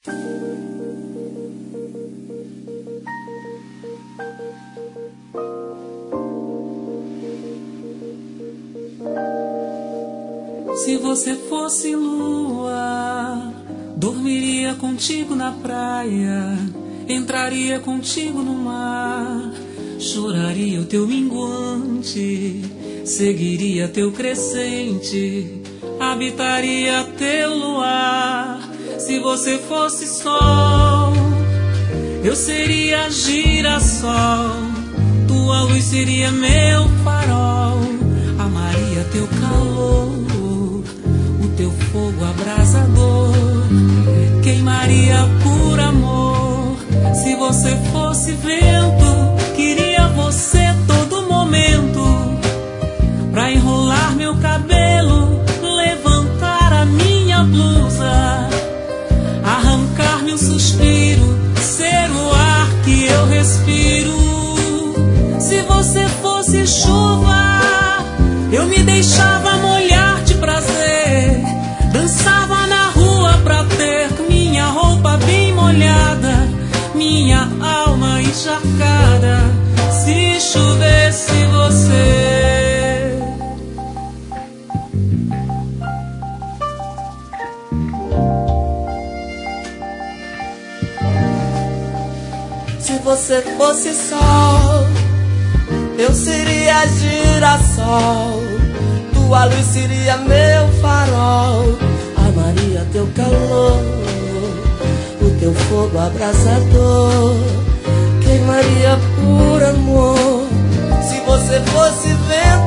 Se você fosse lua, dormiria contigo na praia, entraria contigo no mar, choraria o teu minguante, seguiria teu crescente, habitaria teu luar. Se você fosse sol, eu seria girassol, tua luz seria meu farol, amaria teu calor, teu fogo abrasador, queimaria por amor. Se você fosse vento, queria você todo momento, pra enrolar meu cabelo, levantar a minha blusa, arrancar-me um suspiro, ser o ar que eu respiro. Se você fosse chuva, eu me deixava molhar de prazer, dançava na rua pra ter minha roupa bem molhada, minha alma encharcada, se chovesse você. Se você fosse sol, eu seria girassol, tua luz seria meu farol, amaria teu calor, o teu fogo abrasador, queimaria por amor. Se você fosse vento,